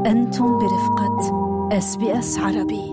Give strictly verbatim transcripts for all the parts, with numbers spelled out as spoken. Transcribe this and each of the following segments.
أنتم برفقة إس بي إس عربي.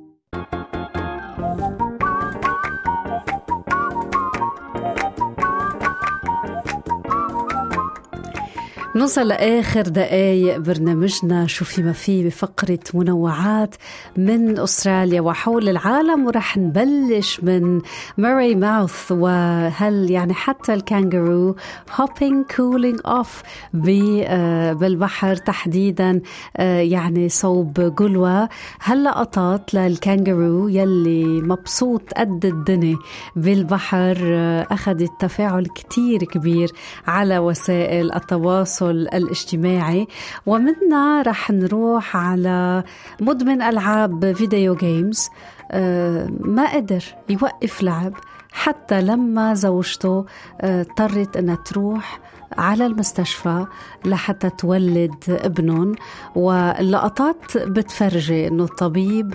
نوصل لآخر دقايق برنامجنا شو في ما فيه بفقرة منوعات من أستراليا وحول العالم، ورح نبلش من ماري ماوث. وهل يعني حتى الكانجرو hopping cooling off بالبحر تحديدا، يعني صوب قلوة. هاللقطات للكانجرو يلي مبسوط قد الدنيا بالبحر أخذت تفاعل كتير كبير على وسائل التواصل الاجتماعي، ومنها رح نروح على مدمن ألعاب فيديو جيمز ما قدر يوقف لعب حتى لما زوجته اضطرت أنها تروح على المستشفى لحتى تولد ابنهم. واللقطات بتفرجي أنه الطبيب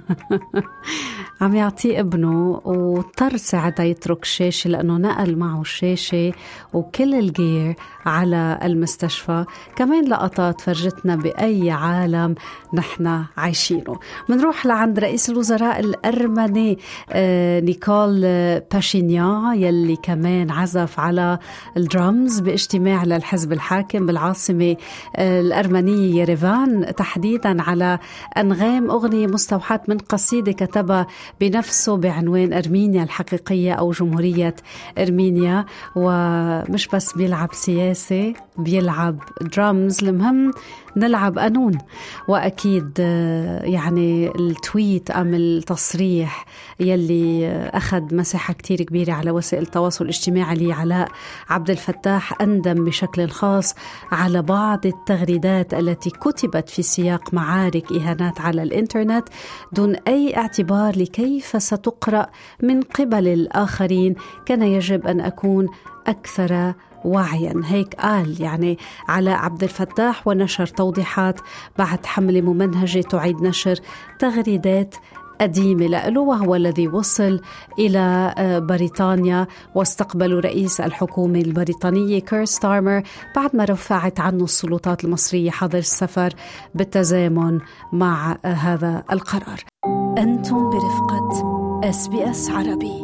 عم يعطيه ابنه واضطر ساعتها يترك الشاشة لأنه نقل معه الشاشة وكل الجير على المستشفى. كمان لقطات فرجتنا بأي عالم نحن عايشينه. منروح لعند رئيس الوزراء الأرمني نيكول باشينيان يلي كمان عزف على الدرامز باجتماع للحزب الحاكم بالعاصمة الأرمنية يريفان، تحديدا على أنغام أغنية مستوحاة من قصيدة كتبها بنفسه بعنوان أرمينيا الحقيقية أو جمهورية أرمينيا. ومش بس بيلعب سياسة، بيلعب درامز. المهم نلعب قانون. وأكيد يعني التويت أم التصريح يلي أخذ مساحة كتير كبيرة على وسائل التواصل الاجتماعي لي علاء عبد الفتاح أندم بشكل خاص على بعض التغريدات التي كتبت في سياق معارك إهانات على الإنترنت دون أي اعتبار لكيف ستقرأ من قبل الآخرين. كان يجب أن أكون أكثر وعيا، هيك قال يعني علاء عبد الفتاح، ونشر توضيحات بعد حملة ممنهجة تعيد نشر تغريدات قديمة له، وهو الذي وصل إلى بريطانيا واستقبل رئيس الحكومة البريطانية كير ستارمر بعد ما رفعت عنه السلطات المصرية حظر السفر بالتزامن مع هذا القرار. أنتم برفقة إس بي إس عربي.